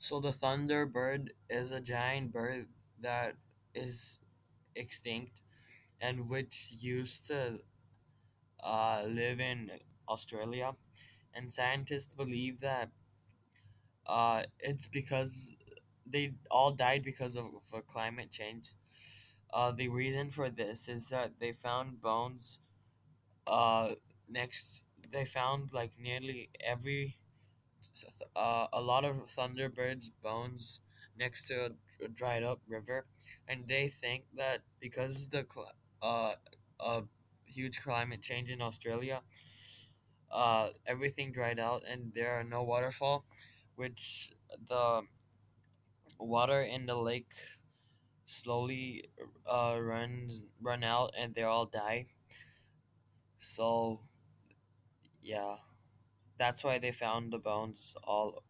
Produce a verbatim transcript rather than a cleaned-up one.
So the thunderbird is a giant bird that is extinct and which used to uh, live in Australia. And scientists believe that uh, it's because they all died because of, of climate change. Uh, the reason for this is that they found bones uh, next. They found like nearly every uh, a lot of thunderbirds' bones next to a dried up river, and they think that because of the cl- uh, uh, huge climate change in Australia, uh, everything dried out and there are no waterfall, which the water in the lake slowly uh, runs run out and they all die. So yeah, that's why they found the bones all